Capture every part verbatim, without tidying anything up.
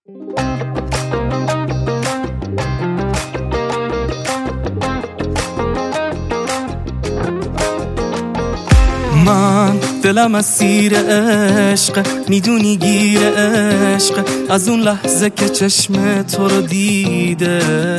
من دلم اسیر عشق، میدونی گیر عشق، از اون لحظه که چشم تو رو دیده.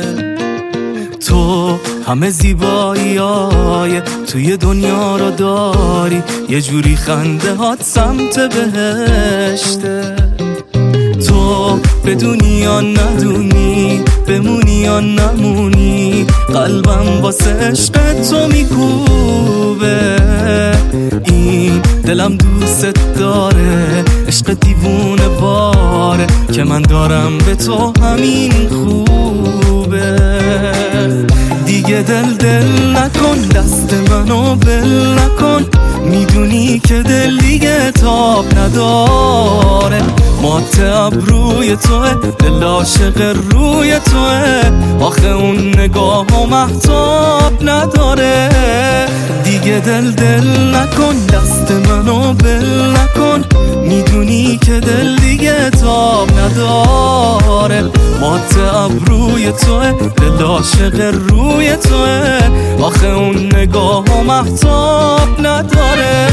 تو همه زیبایی های توی دنیا رو داری، یه جوری خنده هات سمت بهشته. تو بدونی یا ندونی، بمونی یا نمونی، قلبم واسه عشق تو میکوبه. این دلم دوست داره، عشق دیوونه باره، که من دارم به تو همین خوبه. دیگه دل دل نکن، دست منو بل نکن، میدونی که دل دیگه تاب نداره. مات ابروی توه، دل عاشق روی توه، آخه اون نگاه و محتاب نداره. دیگه دل دل نکن، دست منو بل نکن، میدونی که دل دیگه تاب نداره. مات ابروی توه، دل عاشق روی توه، آخه اون نگاه و محتاب نداره.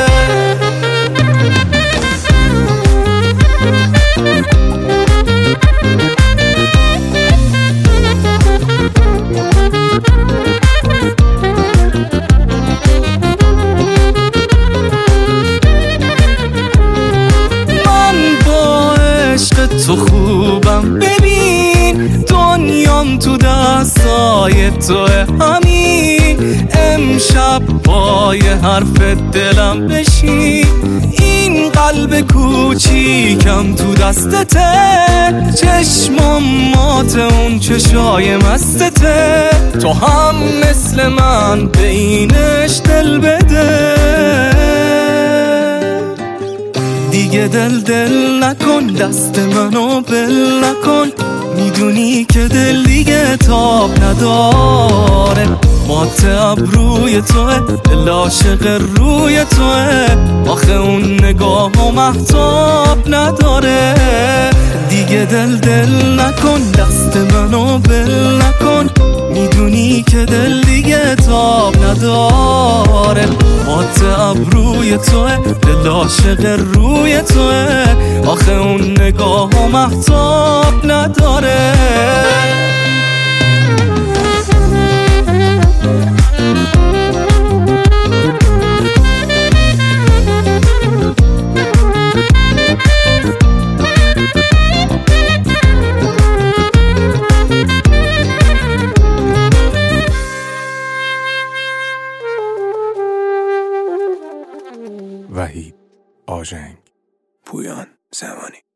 تو خوبم، ببین دنیام تو دستای توه. همین امشب پای حرف دلم بشین، این قلب کوچیکم تو دستته، چشمم مات اون چشای مستته. تو هم مثل من به اینش دل بده. دیگه دل دل نکن، دست منو بل نکن، میدونی که دل دیگه تاب نداره. مات ابروی توه، دل عاشق روی توه، آخه اون نگاه و محتاب نداره. دیگه دل دل نکن، دست منو بل نکن، میدونی که دل دیگه تاب نداره. مات ابروی توه، دل عاشق روی توه، آخه اون نگاه و محتاب نداره. وحید آژنگ، پویان زمانی.